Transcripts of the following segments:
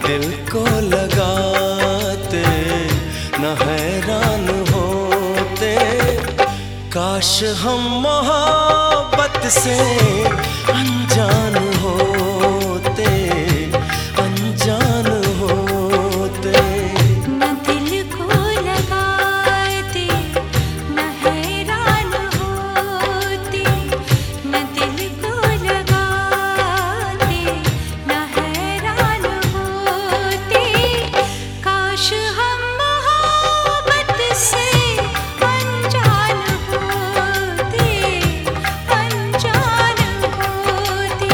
दिल को लगाते न हैरान होते। काश हम मोहब्बत से अनजान होते, अनजान होते। न दिल को लगाते न हैरान होते, न दिल को लगाते न हैरान होते। काश हम मोहब्बत से अनजान होते, अनजान होते।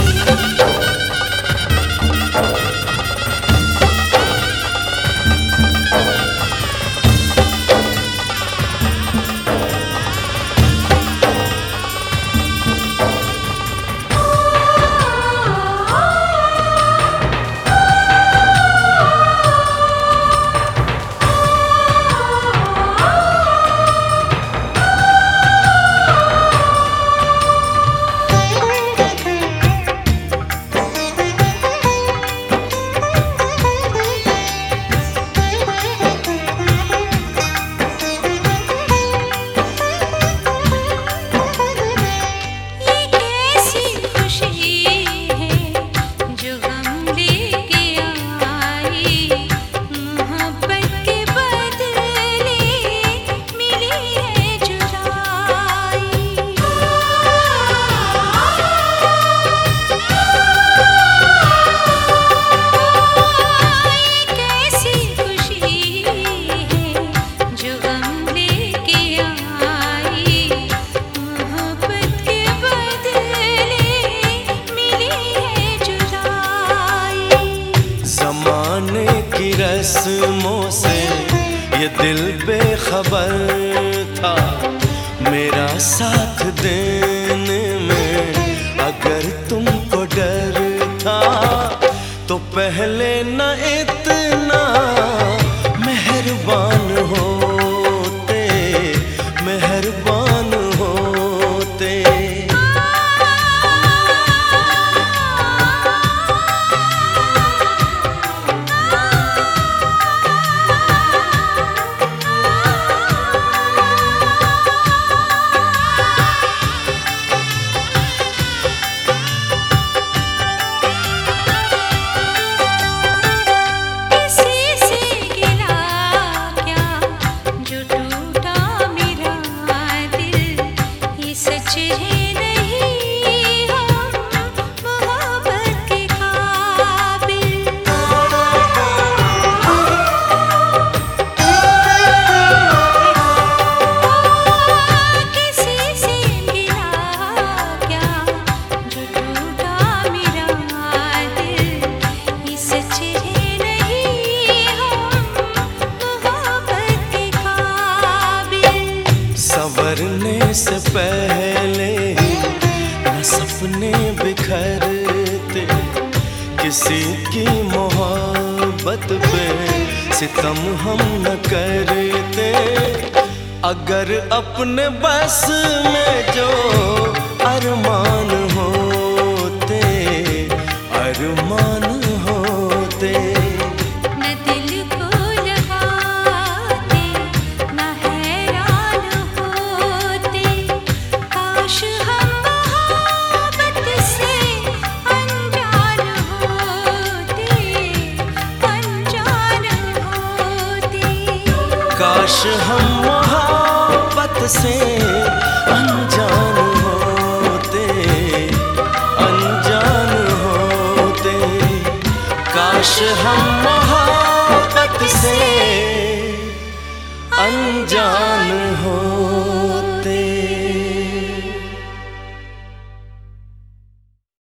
रस्मों से ये दिल बेखबर था, मेरा साथ देने में अगर तुमको डर था तो पहले न इतना मेहरबान होते, मेहरबान होते। संवरने से पहले ही न सपने बिखरते, किसी की मोहब्बत पे सितम हम न करते। अगर अपने बस में जो अरमान होते, अरमान होते। काश हम मोहब्बत से अनजान होते, अनजान होते। काश हम मोहब्बत से अनजान होते।